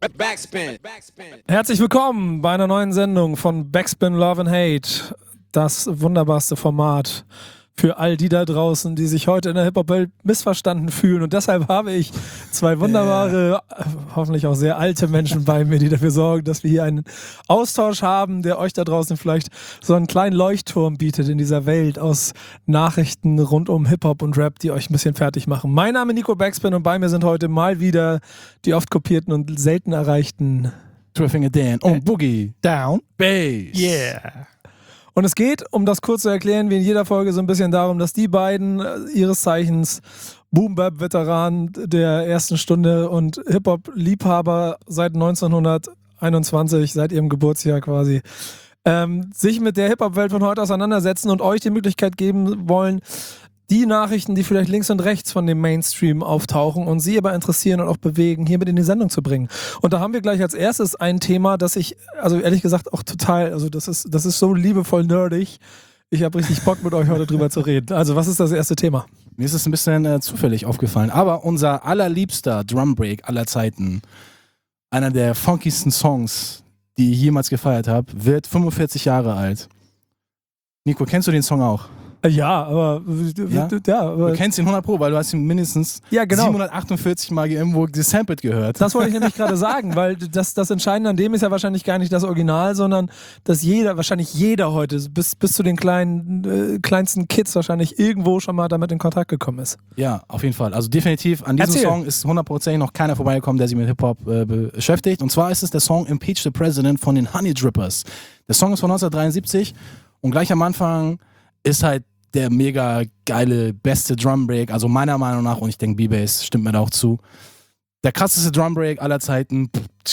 Backspin. Herzlich willkommen bei einer neuen Sendung von Backspin Love and Hate. Das wunderbarste Format für all die da draußen, die sich heute in der Hip-Hop-Welt missverstanden fühlen. Und deshalb habe ich zwei wunderbare, hoffentlich auch sehr alte Menschen bei mir, die dafür sorgen, dass wir hier einen Austausch haben, der euch da draußen vielleicht so einen kleinen Leuchtturm bietet in dieser Welt aus Nachrichten rund um Hip-Hop und Rap, die euch ein bisschen fertig machen. Mein Name ist Nico Backspin und bei mir sind heute mal wieder die oft kopierten und selten erreichten Triffinger Dan und Boogie Down Bass. Yeah. Und es geht, um das kurz zu erklären, wie in jeder Folge so ein bisschen darum, dass die beiden ihres Zeichens Boom-Bap-Veteranen der ersten Stunde und Hip-Hop-Liebhaber seit 1921, seit ihrem Geburtsjahr quasi, sich mit der Hip-Hop-Welt von heute auseinandersetzen und euch die Möglichkeit geben wollen, die Nachrichten, die vielleicht links und rechts von dem Mainstream auftauchen und sie aber interessieren und auch bewegen, hier mit in die Sendung zu bringen. Und da haben wir gleich als erstes ein Thema, das ich, also ehrlich gesagt auch total, also das ist so liebevoll nerdig. Ich habe richtig Bock mit euch heute drüber zu reden. Also was ist das erste Thema? Mir ist es ein bisschen zufällig aufgefallen, aber unser allerliebster Drumbreak aller Zeiten, einer der funkiesten Songs, die ich jemals gefeiert habe, wird 45 Jahre alt. Nico, kennst du den Song auch? Ja, aber du kennst ihn 100 Pro, weil du hast ihn mindestens 748 Mal irgendwo gesampelt gehört. Das wollte ich nämlich gerade sagen, weil das Entscheidende an dem ist ja wahrscheinlich gar nicht das Original, sondern dass wahrscheinlich jeder heute, bis zu den kleinsten Kids wahrscheinlich irgendwo schon mal damit in Kontakt gekommen ist. Ja, auf jeden Fall. Also definitiv, an diesem Song ist 100% noch keiner vorbeigekommen, der sich mit Hip-Hop beschäftigt. Und zwar ist es der Song Impeach the President von den Honey Drippers. Der Song ist von 1973 und gleich am Anfang ist halt der mega geile, beste Drumbreak, also meiner Meinung nach, und ich denke, B-Bass stimmt mir da auch zu, der krasseste Drumbreak aller Zeiten.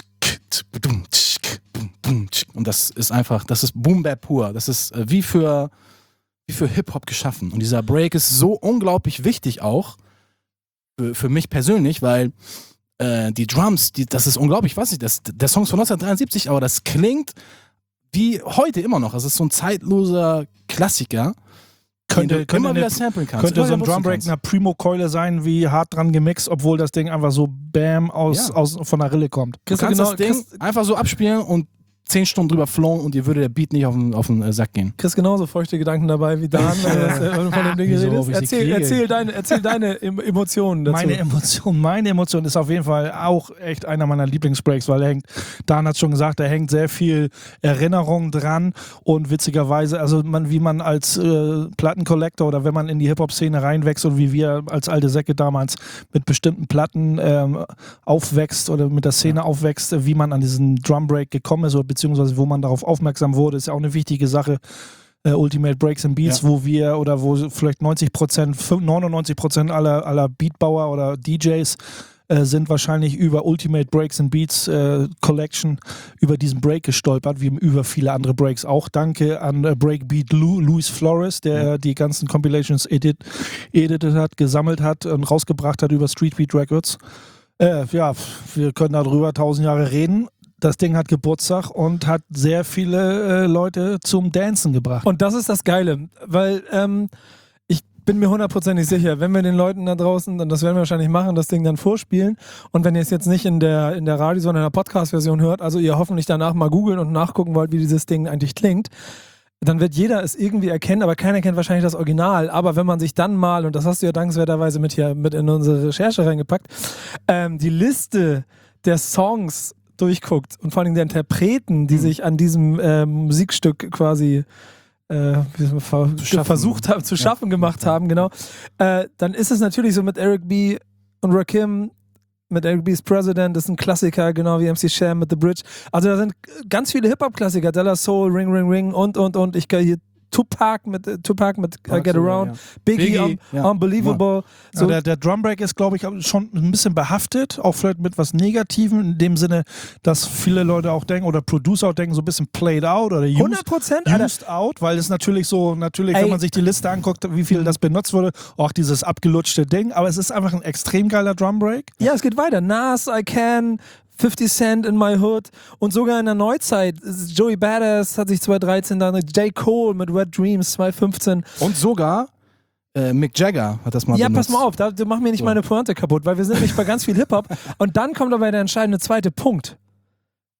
Und das ist einfach, das ist Boom-Bap pur. Das ist wie für Hip-Hop geschaffen. Und dieser Break ist so unglaublich wichtig auch, für mich persönlich, weil die Drums, das ist unglaublich, weiß ich, der Song ist von 1973, aber das klingt wie heute immer noch. Das ist so ein zeitloser Klassiker. Könnte wieder samplen kannst. Könnte so ein Drumbreak einer Primo-Keule sein, wie hart dran gemixt, obwohl das Ding einfach so bam von der Rille kommt. Du kannst das Ding einfach so abspielen und 10 Stunden drüber flowen und dir würde der Beat nicht auf den Sack gehen. Chris genauso feuchte Gedanken dabei wie Dan, wenn du von dem Ding redest. Erzähl deine Emotionen dazu. Meine Emotion ist auf jeden Fall auch echt einer meiner Lieblingsbreaks, weil Dan hat schon gesagt, da hängt sehr viel Erinnerung dran und witzigerweise, also wie man als Plattenkollektor oder wenn man in die Hip-Hop-Szene reinwächst und wie wir als alte Säcke damals mit bestimmten Platten aufwächst oder mit der Szene aufwächst, wie man an diesen Drumbreak gekommen ist oder beziehungsweise wo man darauf aufmerksam wurde, ist ja auch eine wichtige Sache. Ultimate Breaks and Beats, wo vielleicht 99% aller Beatbauer oder DJs sind wahrscheinlich über Ultimate Breaks and Beats Collection über diesen Break gestolpert, wie über viele andere Breaks auch. Danke an Breakbeat Luis Flores, der die ganzen Compilations edited hat, gesammelt hat und rausgebracht hat über Streetbeat Records. Wir können darüber 1000 Jahre reden. Das Ding hat Geburtstag und hat sehr viele Leute zum Dancen gebracht. Und das ist das Geile, weil ich bin mir 100% sicher, wenn wir den Leuten da draußen, und das werden wir wahrscheinlich machen, das Ding dann vorspielen und wenn ihr es jetzt nicht in der Radio, sondern in der Podcast-Version hört, also ihr hoffentlich danach mal googeln und nachgucken wollt, wie dieses Ding eigentlich klingt, dann wird jeder es irgendwie erkennen, aber keiner kennt wahrscheinlich das Original. Aber wenn man sich dann mal, und das hast du ja dankenswerterweise mit in unsere Recherche reingepackt, die Liste der Songs durchguckt und vor allem der Interpreten, die sich an diesem Musikstück quasi versucht haben, zu schaffen gemacht haben, genau, dann ist es natürlich so mit Eric B. und Rakim, mit Eric B's President, das ist ein Klassiker, genau wie MC Sham mit The Bridge. Also da sind ganz viele Hip-Hop-Klassiker, Della Soul, Ring Ring Ring und ich gehe hier Tupac mit Get Around, Biggie Unbelievable. Ja. So. Der Drumbreak ist, glaube ich, schon ein bisschen behaftet, auch vielleicht mit was Negativem, in dem Sinne, dass viele Leute auch denken, oder Producer auch denken, so ein bisschen played out oder used out, weil es natürlich, wenn man sich die Liste anguckt, wie viel das benutzt wurde, auch dieses abgelutschte Ding, aber es ist einfach ein extrem geiler Drumbreak. Ja, es geht weiter. Nas, I Can, 50 Cent in My Hood und sogar in der Neuzeit. Joey Badass hat sich 2013 dann, J. Cole mit Wet Dreams 2015. Und sogar Mick Jagger hat das mal benutzt. Ja, pass mal auf, da mach mir nicht meine Pointe kaputt, weil wir sind nämlich bei ganz viel Hip-Hop und dann kommt aber der entscheidende zweite Punkt.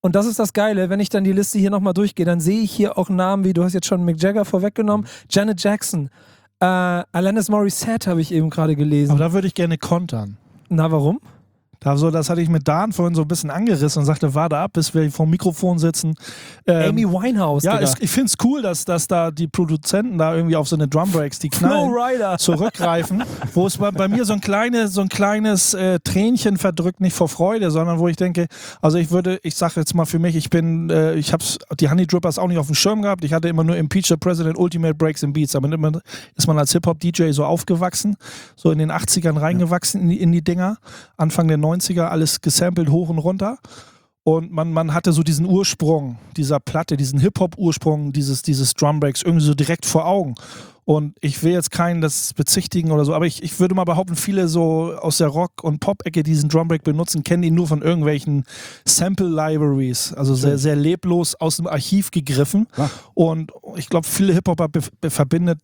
Und das ist das Geile, wenn ich dann die Liste hier nochmal durchgehe, dann sehe ich hier auch Namen wie, du hast jetzt schon Mick Jagger vorweggenommen, Janet Jackson, Alanis Morissette habe ich eben gerade gelesen. Aber da würde ich gerne kontern. Na, warum? Das hatte ich mit Dan vorhin so ein bisschen angerissen und sagte, warte ab, bis wir vor dem Mikrofon sitzen. Amy Winehouse, ja, Digga. ich finde es cool, dass da die Produzenten da irgendwie auf so eine Drumbreaks, die knallen, Flowrider zurückgreifen, wo es bei mir so ein kleines Tränchen verdrückt, nicht vor Freude, sondern wo ich denke, also ich sage jetzt mal für mich, ich habe die Honey Drippers auch nicht auf dem Schirm gehabt, ich hatte immer nur Impeach the President, Ultimate Breaks and Beats, aber ist man als Hip-Hop-DJ so aufgewachsen, so in den 80ern reingewachsen in die Dinger, Anfang der 90er, alles gesampelt hoch und runter. Und man hatte so diesen Ursprung dieser Platte, diesen Hip-Hop-Ursprung dieses Drumbreaks irgendwie so direkt vor Augen. Und ich will jetzt keinen das bezichtigen oder so, aber ich würde mal behaupten, viele so aus der Rock- und Pop-Ecke, die diesen Drumbreak benutzen, kennen ihn nur von irgendwelchen Sample-Libraries, also sehr, sehr leblos aus dem Archiv gegriffen. Ja. Und ich glaube, viele Hip-Hopper verbinden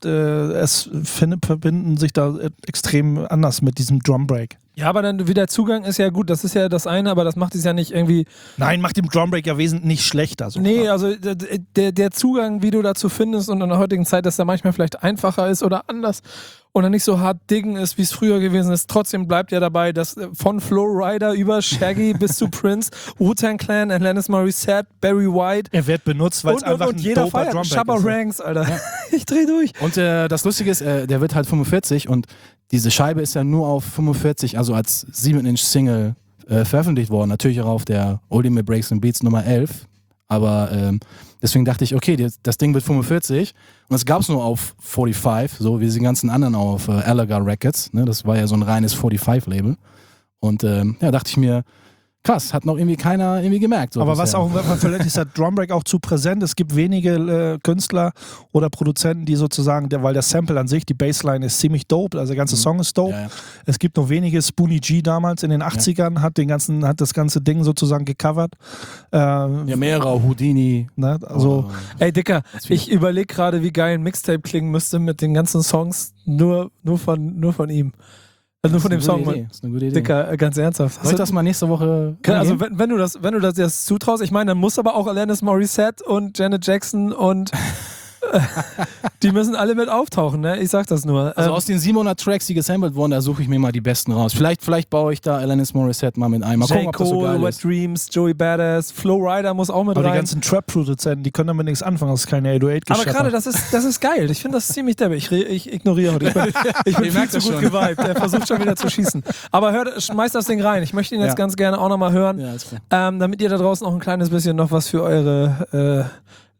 sich da extrem anders mit diesem Drumbreak. Ja, aber dann wieder Zugang ist ja gut, das ist ja das eine, aber das macht es ja nicht irgendwie... Nein, macht dem Drumbreak ja wesentlich nicht schlechter. So. Nee, also der Zugang, wie du dazu findest und in der heutigen Zeit, dass der manchmal vielleicht einfacher ist oder anders oder nicht so hart diggen ist, wie es früher gewesen ist, trotzdem bleibt ja dabei, dass von Flowrider über Shaggy bis zu Prince, Wu-Tang Clan, Alanis Morissette, Barry White. Er wird benutzt, weil es einfach und jeder ein feiert. Shabba Ranks, Alter. Ja. Ich dreh durch. Und das Lustige ist, der wird halt 45 und diese Scheibe ist ja nur auf 45, also als 7-Inch-Single veröffentlicht worden. Natürlich auch auf der Ultimate Breaks and Beats Nummer 11. Aber deswegen dachte ich, okay, das Ding wird 45 und das gab es nur auf 45, so wie die ganzen anderen auf Alaga Records. Ne? Das war ja so ein reines 45-Label. Und dachte ich mir, krass, hat noch irgendwie keiner irgendwie gemerkt. So aber bisher. was auch, vielleicht ist der Drumbreak auch zu präsent. Es gibt wenige Künstler oder Produzenten, die sozusagen, weil der Sample an sich, die Bassline ist ziemlich dope, also der ganze Song ist dope. Ja, ja. Es gibt noch wenige, Spoonie G damals in den 80ern hat das ganze Ding sozusagen gecovert. Ja, mehrere, Houdini. Ne? Also, ey Dicker, ich überlege gerade, wie geil ein Mixtape klingen müsste mit den ganzen Songs nur von ihm. Also nur von dem Song. Das ist eine gute Idee. Dicker, ganz ernsthaft. Soll ich das mal nächste Woche... Also wenn du das jetzt zutraust, ich meine, dann muss aber auch Alanis Morissette und Janet Jackson und die müssen alle mit auftauchen, ne? Ich sag das nur. Also aus den 700 Tracks, die gesampelt wurden, da suche ich mir mal die besten raus. Vielleicht baue ich da Alanis Morissette mal mit ein. Mal gucken, ob das so geil Wet ist. Dreams, Joey Badass, Flowrider muss auch mit aber rein. Die ganzen Trap-Produzenten, die können damit nichts anfangen, das ist keine 808-Geschäft. Aber gerade, das ist geil. Ich finde das ziemlich deppig. Ich ignoriere heute. Ich bin viel zu gut geweibt. Der versucht schon wieder zu schießen. Aber schmeißt das Ding rein. Ich möchte ihn jetzt ganz gerne auch nochmal hören, damit ihr da draußen auch ein kleines bisschen noch was für eure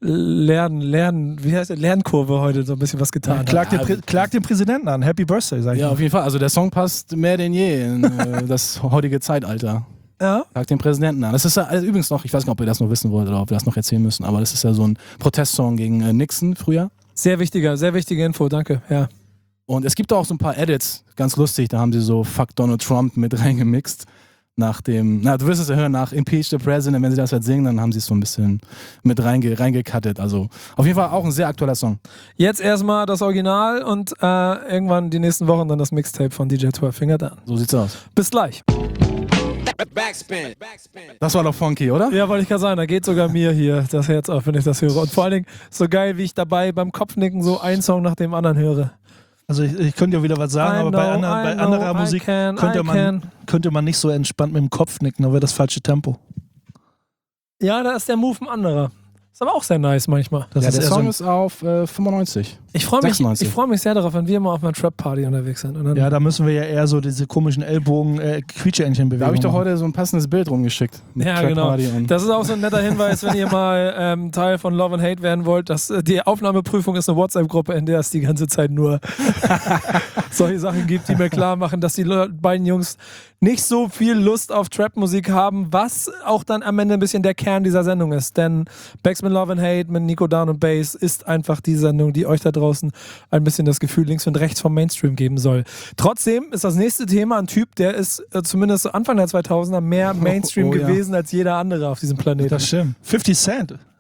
Lernkurve heute so ein bisschen was getan hat. Klagt den Präsidenten an. Happy Birthday, sag ich. Ja, auf jeden Fall. Also der Song passt mehr denn je in das heutige Zeitalter. Ja. Klagt den Präsidenten an. Das ist ja übrigens noch, ich weiß nicht, ob ihr das noch wissen wollt oder ob wir das noch erzählen müssen, aber das ist ja so ein Protestsong gegen Nixon früher. Sehr wichtige Info, danke. Ja. Und es gibt auch so ein paar Edits, ganz lustig, da haben sie so Fuck Donald Trump mit reingemixt. Nach dem, du wirst es ja hören, nach Impeach the President, wenn sie das halt singen, dann haben sie es so ein bisschen mit reingecuttet. Also auf jeden Fall auch ein sehr aktueller Song. Jetzt erstmal das Original und irgendwann die nächsten Wochen dann das Mixtape von DJ 12 Finger Down. So sieht's aus. Bis gleich. Backspin. Das war doch funky, oder? Ja, wollte ich gerade sagen, da geht sogar mir hier das Herz auf, wenn ich das höre. Und vor allen Dingen so geil, wie ich dabei beim Kopfnicken so einen Song nach dem anderen höre. Also ich könnte ja wieder was sagen, aber bei anderer Musik könnte man nicht so entspannt mit dem Kopf nicken, dann wäre das falsche Tempo. Ja, da ist der Move ein anderer. Ist aber auch sehr nice manchmal. Der Song ist auf 95. Ich freue mich sehr darauf, wenn wir mal auf einer Trap-Party unterwegs sind. Und dann ja, da müssen wir ja eher so diese komischen Ellbogen, Quietscheentchen bewegen. Da habe ich doch heute so ein passendes Bild rumgeschickt. Ja, genau. Das ist auch so ein netter Hinweis, wenn ihr mal Teil von Love and Hate werden wollt. Dass, die Aufnahmeprüfung ist eine WhatsApp-Gruppe, in der es die ganze Zeit nur solche Sachen gibt, die mir klar machen, dass die beiden Jungs nicht so viel Lust auf Trap-Musik haben, was auch dann am Ende ein bisschen der Kern dieser Sendung ist. Denn Backspin Love and Hate mit Nico Down und Bass ist einfach die Sendung, die euch da draußen ein bisschen das Gefühl links und rechts vom Mainstream geben soll. Trotzdem ist das nächste Thema ein Typ, der ist zumindest Anfang der 2000er mehr Mainstream gewesen als jeder andere auf diesem Planeten. Das stimmt. 50 Cent.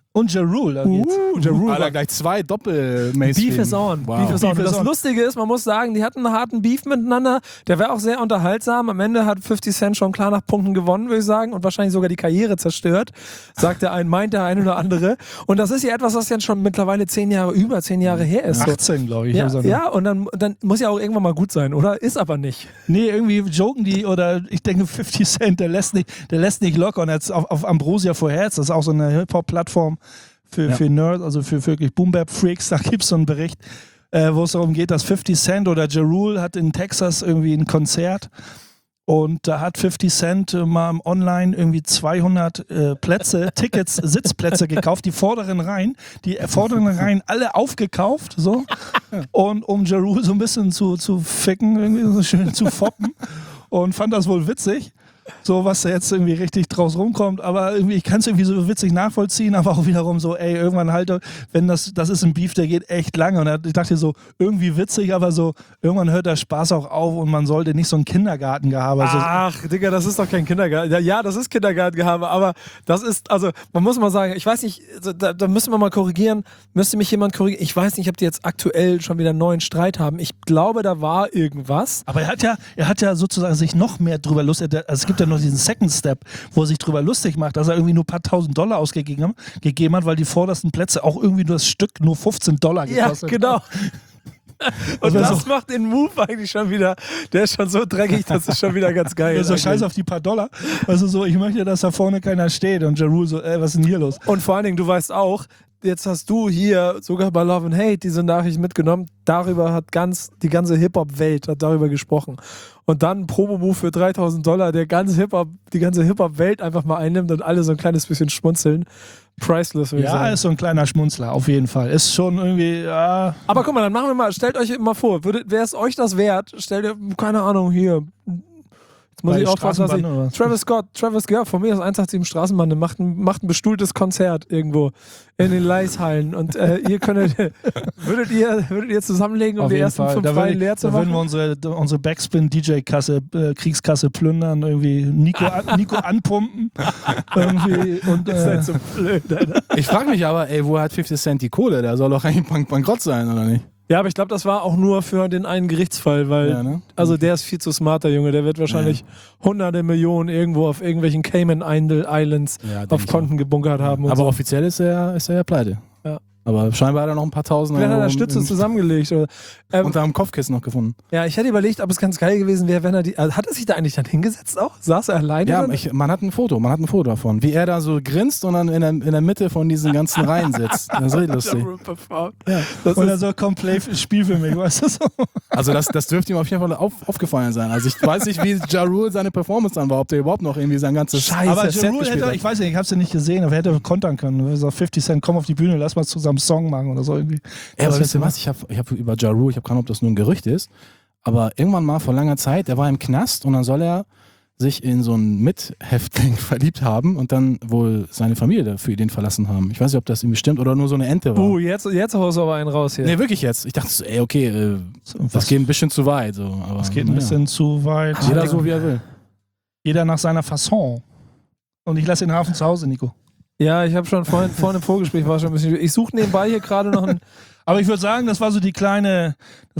Und Ja Rule, da geht's. Ja Rule Alter, gleich 2 Doppel-Mainstream. Beef is on. Wow. Beef is on. Beef Und is das on. Lustige ist, man muss sagen, die hatten einen harten Beef miteinander. Der war auch sehr unterhaltsam. Am Ende hat 50 Cent schon klar nach Punkten gewonnen, würde ich sagen, und wahrscheinlich sogar die Karriere zerstört, sagt der ein, meint der eine oder andere. Und das ist ja etwas, was jetzt schon mittlerweile über 10 Jahre her ist. So. 18, glaube ich. Ja, und dann muss ja auch irgendwann mal gut sein, oder? Ist aber nicht. Nee, irgendwie joken die, oder ich denke 50 Cent, der lässt nicht locker. Und jetzt auf Ambrosia for Heads, das ist auch so eine Hip-Hop-Plattform für Nerds, also für wirklich Boom-Bap-Freaks, da gibt es so einen Bericht, wo es darum geht, dass 50 Cent oder Ja Rule hat in Texas irgendwie ein Konzert und da hat 50 Cent mal online irgendwie 200 Tickets, Sitzplätze gekauft, die vorderen Reihen alle aufgekauft, so, und um Ja Rule so ein bisschen zu ficken, irgendwie so schön zu foppen, und fand das wohl witzig. So, was da jetzt irgendwie richtig draus rumkommt, aber irgendwie, ich kann es irgendwie so witzig nachvollziehen, aber auch wiederum so, ey, irgendwann halt, wenn das ist ein Beef, der geht echt lange, und ich dachte so, irgendwie witzig, aber so, irgendwann hört der Spaß auch auf und man sollte nicht so ein Kindergartengehabe. Ach, Digga, das ist doch kein Kindergarten. Ja, das ist Kindergartengehabe, aber das ist, also, man muss mal sagen, ich weiß nicht, da müssen wir mal korrigieren, müsste mich jemand korrigieren, ich weiß nicht, ob die jetzt aktuell schon wieder einen neuen Streit haben. Ich glaube, da war irgendwas. Aber er hat ja sozusagen sich noch mehr drüber lustig, also es gibt ja noch diesen Second Step, wo er sich drüber lustig macht, dass er irgendwie nur ein paar $1.000 ausgegeben hat, weil die vordersten Plätze auch irgendwie nur das Stück nur $15 gekostet Ja, haben. genau. Und Also das so- macht den Move eigentlich schon wieder, der ist schon so dreckig, das ist schon wieder ganz geil. So eigentlich. scheiß auf die paar Dollar. Also so, ich möchte, dass da vorne keiner steht. Und Ja Rule so, was ist denn hier los? Und vor allen Dingen, du weißt auch, jetzt hast du hier sogar bei Love and Hate diese Nachricht mitgenommen. Darüber hat die ganze Hip-Hop-Welt hat darüber gesprochen. Und dann ein Promo-Move für $3.000, der die ganze Hip-Hop-Welt einfach mal einnimmt und alle so ein kleines bisschen schmunzeln. Priceless, würde ich Ja, sagen. ist so ein kleiner Schmunzler, auf jeden Fall. Ist schon irgendwie, ja. Aber guck mal, dann machen wir mal, stellt euch mal vor, wäre es euch das wert? Stellt ihr, keine Ahnung, hier. Jetzt muss Bei ich aufpassen, was ich. Straßenbahn oder? Travis Scott, von mir aus 187 Straßenbahn, macht ein bestuhltes Konzert irgendwo in den Leishallen. Und ihr würdet ihr zusammenlegen, um Auf die jeden ersten Fall. 5 Da Reihen leer zu würden wir machen? unsere Backspin-DJ-Kasse, Kriegskasse plündern, irgendwie Nico anpumpen. Irgendwie und, Das ist halt so blöd, Alter. Ich frage mich aber, ey, wo hat 50 Cent die Kohle? Der soll doch eigentlich bankrott sein, oder nicht? Ja, aber ich glaube, das war auch nur für den einen Gerichtsfall, weil, Ja, ne? also der ist viel zu smart, der Junge. Der wird wahrscheinlich hunderte Millionen irgendwo auf irgendwelchen Cayman Islands Ja, denk auf ich Konten gebunkert haben. Und Aber so. offiziell ist er ja pleite. Ja. Aber scheinbar hat er noch ein paar Tausend Vielleicht hat er Euro Stütze zusammengelegt. Oder, unter dem Kopfkissen noch gefunden. ja, ich hätte überlegt, ob es ganz geil gewesen wäre, wenn er hat er sich da eigentlich dann hingesetzt auch? Saß er alleine? Ja, dann? man hat ein Foto davon, wie er da so grinst und dann in der Mitte von diesen ganzen Reihen sitzt. Das ist richtig lustig. Ja. Das oder ist, so komplett Spiel für mich, weißt du so? Also das dürfte ihm auf jeden Fall aufgefallen sein. Also ich weiß nicht, wie Ja Rule seine Performance dann war, ob der überhaupt noch irgendwie sein ganzes Scheiße, Aber Set Ja Rule gespielt hätte, hat. ich weiß nicht, ich hab's ja nicht gesehen, aber er hätte kontern können. Er sagt, 50 Cent, komm auf die Bühne, lass mal zusammen einen Song machen oder so irgendwie. Ja, aber Das wisst ihr was? Ich hab über Ja Rule, ich habe keine Ahnung, ob das nur ein Gerücht ist, aber irgendwann mal vor langer Zeit, der war im Knast und dann soll er sich in so einen Mithäftling verliebt haben und dann wohl seine Familie für ihn verlassen haben. Ich weiß nicht, ob das irgendwie stimmt oder nur so eine Ente war. jetzt haust du aber einen raus hier. Nee, wirklich jetzt. Ich dachte so, ey, okay, das geht ein bisschen zu weit. So. Aber, Das geht ein bisschen zu weit. Jeder so, wie er will. Jeder nach seiner Fasson. Und ich lasse den Hafen zu Hause, Nico. Ja, ich habe schon vorhin im Vorgespräch war schon ein bisschen. Ich suche nebenbei hier gerade noch ein. Aber ich würde sagen, das war so das kleine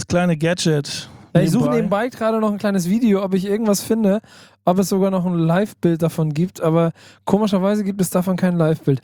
Gadget. Ja, ich suche nebenbei gerade noch ein kleines Video, ob ich irgendwas finde, ob es sogar noch ein Live-Bild davon gibt, aber komischerweise gibt es davon kein Live-Bild.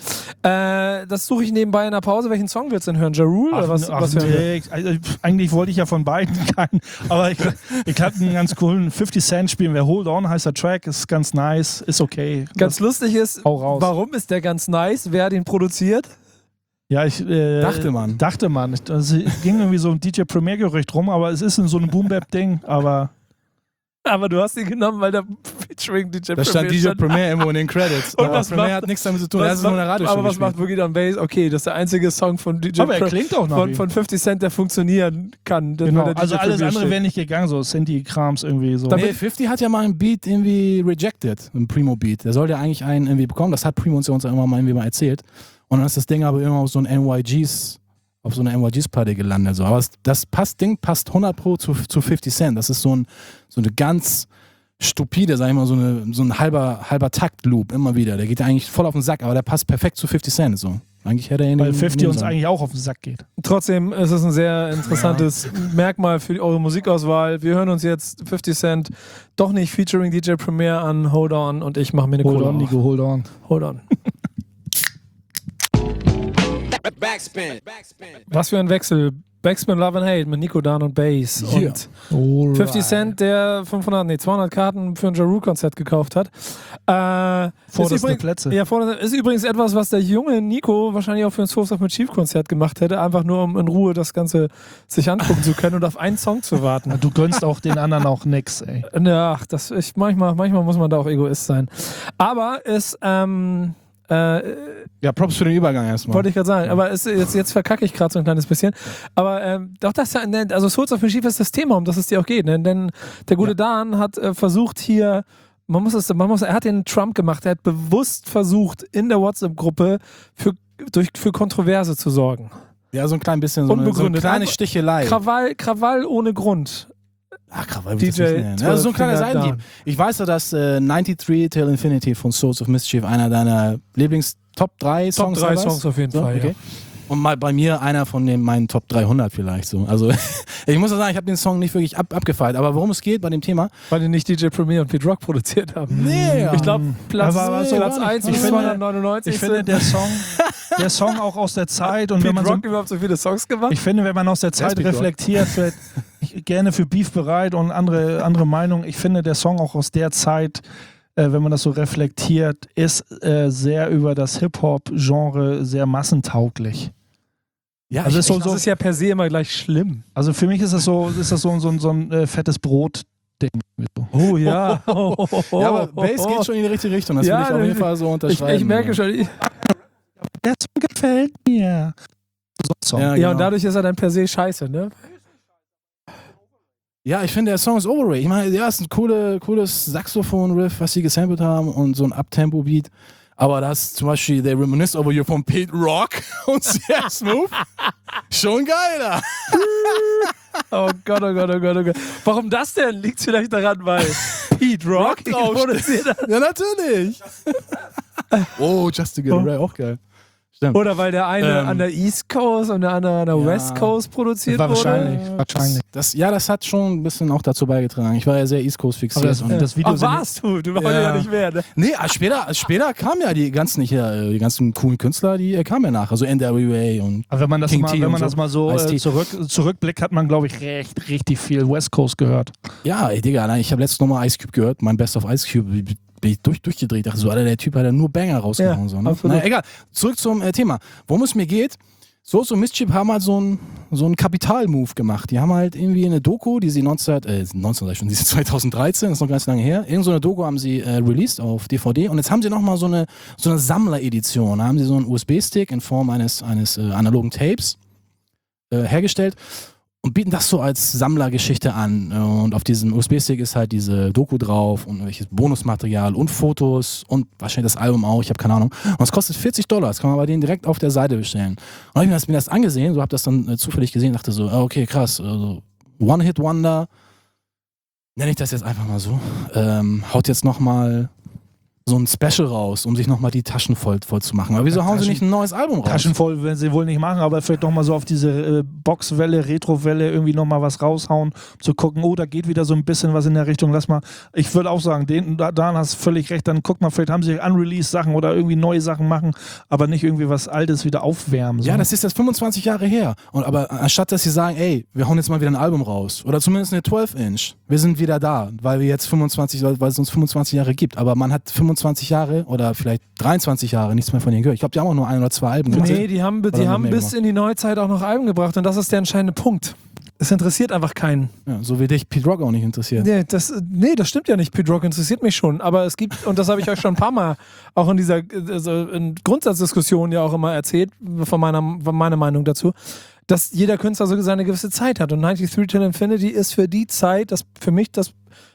Das suche ich nebenbei in der Pause. Welchen Song willst du denn hören? Ja Rule oder was hören wir? nee, also, eigentlich wollte ich ja von beiden keinen, aber ich hatte einen ganz coolen 50 Cent spielen. Wer Hold On heißt der Track, ist ganz nice, ist okay. Ganz lustig ist, Hau raus. warum ist der ganz nice? Wer hat ihn produziert? Ja, ich Dachte man. Also, ging irgendwie so ein DJ Premier-Gerücht rum, aber es ist in so einem Boom-Bap-Ding, aber Aber du hast ihn genommen, weil der Featuring DJ Da stand DJ stand. Premier irgendwo in den Credits. Und Aber was Premier macht- hat nichts damit zu tun. Er ist nur eine Radioshow aber was gespielt. macht Boogie Down Bass? Okay, das ist der einzige Song von DJ aber er klingt auch noch. von 50 Cent, der funktionieren kann. Das genau. war der Also DJ alles Premier andere steht. wäre nicht gegangen, so Sinti-Krams irgendwie so. Nee, 50 hat ja mal einen Beat irgendwie rejected, einen Primo-Beat. Der sollte ja eigentlich einen irgendwie bekommen. Das hat Primo uns ja immer mal irgendwie mal erzählt. Und dann ist das Ding aber immer auf so eine NYGs-Party gelandet. So. Aber das Ding passt 100% zu 50 Cent. Das ist so eine ganz stupide, sag ich mal, so ein halber Takt-Loop immer wieder. Der geht ja eigentlich voll auf den Sack, aber der passt perfekt zu 50 Cent. So. eigentlich hätte er ihn Weil 50 uns sollen. eigentlich auch auf den Sack geht. Trotzdem ist es ein sehr interessantes Merkmal für eure Musikauswahl. Wir hören uns jetzt 50 Cent doch nicht featuring DJ Premier an Hold On und ich mache mir eine Hold Cola on, auf. Nico, hold on. Hold On. Backspin. Was für ein Wechsel. Backspin Love and Hate mit Nico Dan und Bass. Yeah. Und 50 Cent, der 200 Karten für ein Ja Rule-Konzert gekauft hat. Vorderste Plätze. Ja, ist übrigens etwas, was der junge Nico wahrscheinlich auch für ein Source of Mischief-Konzert gemacht hätte, einfach nur um in Ruhe das Ganze sich angucken zu können und auf einen Song zu warten. Du gönnst auch den anderen auch nix, ey. Ja, manchmal muss man da auch Egoist sein. Aber es, Ja, Props für den Übergang erstmal. wollte ich gerade sagen, aber jetzt verkacke ich gerade so ein kleines bisschen. Aber doch, also Souls of Mischief ist das Thema, um das es dir auch geht. Ne? Denn der gute Dan hat versucht hier, er hat den Trump gemacht, er hat bewusst versucht, in der WhatsApp-Gruppe für Kontroverse zu sorgen. Ja, so ein klein bisschen, so eine kleine Einfach Stichelei. Krawall ohne Grund. Krawall DJ DJ. Also so ein kleiner 12 Seitenhieb. Ich weiß ja, dass 93 Till Infinity von Souls of Mischief einer deiner Lieblings-Top 3 Songs Top 3 ist. Songs auf jeden Fall, okay. ja. Und mal bei mir einer von meinen Top 300 vielleicht so. Also ich muss ja sagen, ich habe den Song nicht wirklich abgefeiert. Aber worum es geht bei dem Thema? Weil die nicht DJ Premier und Pete Rock produziert haben. Nee, Ich glaube, Platz Aber so 1 ich bis finde- 299. Ich finde, der Song auch aus der Zeit und Pete wenn man so, Rock überhaupt so viele Songs gemacht? ich finde, wenn man aus der Zeit Pete Rock? reflektiert, vielleicht gerne für Beef bereit und andere Meinung. Ich finde, der Song auch aus der Zeit, wenn man das so reflektiert, ist sehr über das Hip-Hop-Genre sehr massentauglich. Ja, Also ist so, Das ist ja per se immer gleich schlimm. also für mich ist das so ein fettes Brot-Ding. Oh ja. ja, aber Bass geht schon in die richtige Richtung. Das Ja, will ich auf jeden Fall so unterschreiben. Ich merke schon. Der Song gefällt mir. So ein Song. Ja, Ja, genau. und dadurch ist er dann per se scheiße, ne? Ja, ich finde, der Song ist overrated. Ich meine, ja, es ist ein cooles Saxophon-Riff, was sie gesampelt haben und so ein Uptempo-Beat. Aber das zum Beispiel der Reminisce Over You von Pete Rock und sehr smooth. Schon geiler. Oh Gott, oh Gott, oh Gott, oh Gott. Warum das denn? Liegt es vielleicht daran, weil Pete Rock drauf produziert hat? Ja, natürlich. Oh, Just to Get Away, auch geil. Stimmt. Oder weil der eine an der East Coast und der andere an der Ja. West Coast produziert War wurde? wahrscheinlich. Das hat schon ein bisschen auch dazu beigetragen. Ich war ja sehr East Coast fixiert. Aber das Video Ach, warst du? Du warst ja nicht mehr, ne? Nee, später kamen ja die ganzen coolen Künstler, die kamen ja nach. Also NWA und Aber wenn man das King mal, T wenn und man das mal so Ice-T. zurückblickt, hat man, glaube ich, richtig viel West Coast gehört. ja, ey, Digga, ich habe letztens nochmal Ice Cube gehört, mein Best of Ice Cube, bin ich durchgedreht. Dachte so, Alter, der Typ hat ja nur Banger rausgehauen. Ja, so, ne? absolut. Naja, egal. Zurück zum Thema. Worum es mir geht, Souls of Mischief haben halt so einen Kapital-Move gemacht. Die haben halt irgendwie eine Doku, die sie 2013, ist noch ganz lange her, irgend so eine Doku haben sie released auf DVD und jetzt haben sie nochmal so eine Sammler-Edition. Da haben sie so einen USB-Stick in Form eines analogen Tapes hergestellt und bieten das so als Sammlergeschichte an. Und auf diesem USB-Stick ist halt diese Doku drauf und welches Bonusmaterial und Fotos und wahrscheinlich das Album auch, ich habe keine Ahnung. Und es kostet $40, das kann man bei denen direkt auf der Seite bestellen. Und habe ich mir das angesehen, so habe das dann zufällig gesehen, dachte so, okay, krass, also One-Hit-Wonder, nenne ich das jetzt einfach mal so, haut jetzt nochmal so ein Special raus, um sich nochmal die Taschen voll zu machen. Aber wieso hauen sie nicht ein neues Album raus? Taschen voll werden sie wohl nicht machen, aber vielleicht nochmal so auf diese Boxwelle, Retrowelle irgendwie nochmal was raushauen, um zu gucken, oh, da geht wieder so ein bisschen was in der Richtung, lass mal, ich würde auch sagen, Dan hast völlig recht, dann guck mal, vielleicht haben sie unreleased Sachen oder irgendwie neue Sachen machen, aber nicht irgendwie was Altes wieder aufwärmen. So. Ja, das ist jetzt 25 Jahre her. Aber anstatt, dass sie sagen, ey, wir hauen jetzt mal wieder ein Album raus oder zumindest eine 12-Inch, wir sind wieder da, weil wir jetzt weil es uns 25 Jahre gibt, aber man hat 25 Jahre oder vielleicht 23 Jahre nichts mehr von denen gehört. Ich glaube, die haben auch nur 1 oder 2 Alben gemacht. Nee, die haben noch mehr bis gemacht. in die Neuzeit auch noch Alben gebracht und das ist der entscheidende Punkt. Es interessiert einfach keinen. Ja, so wie dich Pete Rock auch nicht interessiert. Nee, das stimmt ja nicht. Pete Rock interessiert mich schon. Aber es gibt, und das habe ich euch schon ein paar Mal auch in dieser in Grundsatzdiskussion ja auch immer erzählt, von meiner Meinung dazu, dass jeder Künstler so seine gewisse Zeit hat. Und 93 Till Infinity ist für die Zeit für mich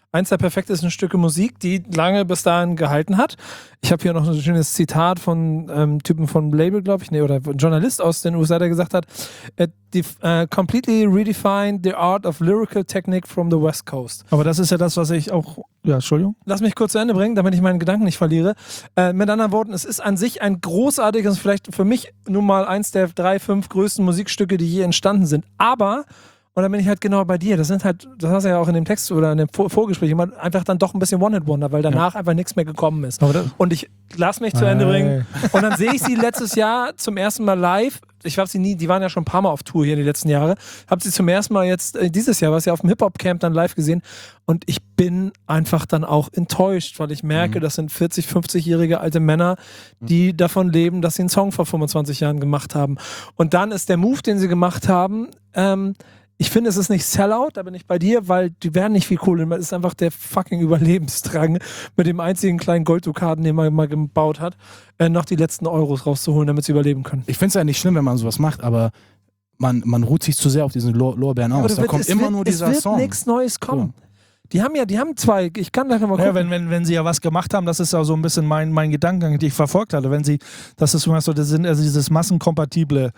eins der perfektesten Stücke Musik, die lange bis dahin gehalten hat. Ich habe hier noch ein schönes Zitat von Typen von Label, glaube ich, oder ein Journalist aus den USA, der gesagt hat, completely redefined the art of lyrical technique from the West Coast. Aber das ist ja das, was ich auch, ja, Entschuldigung. Lass mich kurz zu Ende bringen, damit ich meinen Gedanken nicht verliere. Mit anderen Worten, es ist an sich ein großartiges, vielleicht für mich nun mal eins der 3, 5 größten Musikstücke, die je entstanden sind. Aber, und da bin ich halt genau bei dir, das sind halt, das hast du ja auch in dem Text oder in dem Vorgespräch immer einfach dann doch ein bisschen One-Hit-Wonder, weil danach einfach nichts mehr gekommen ist. Und ich lass mich zu Ende bringen. Und dann sehe ich sie letztes Jahr zum ersten Mal live. Ich habe sie nie, die waren ja schon ein paar Mal auf Tour hier die letzten Jahre. Habe sie zum ersten Mal jetzt dieses Jahr, was ja auf dem Hip-Hop-Camp dann live gesehen. Und ich bin einfach dann auch enttäuscht, weil ich merke, das sind 40-, 50-jährige alte Männer, die davon leben, dass sie einen Song vor 25 Jahren gemacht haben. Und dann ist der Move, den sie gemacht haben, ich finde, es ist nicht Sellout, da bin ich bei dir, weil die werden nicht viel Kohle. Es ist einfach der fucking Überlebensdrang, mit dem einzigen kleinen Golddukaten, den man mal gebaut hat, noch die letzten Euros rauszuholen, damit sie überleben können. Ich finde es ja nicht schlimm, wenn man sowas macht, aber man ruht sich zu sehr auf diesen Lorbeeren aus. Da kommt immer nur dieser Song. Es wird nichts Neues kommen. Ja. Die haben 2, ich kann gleich nochmal gucken. Ja, wenn sie ja was gemacht haben, das ist ja so ein bisschen mein Gedankengang, den ich verfolgt hatte. Wenn sie, das ist so, das sind also dieses massenkompatible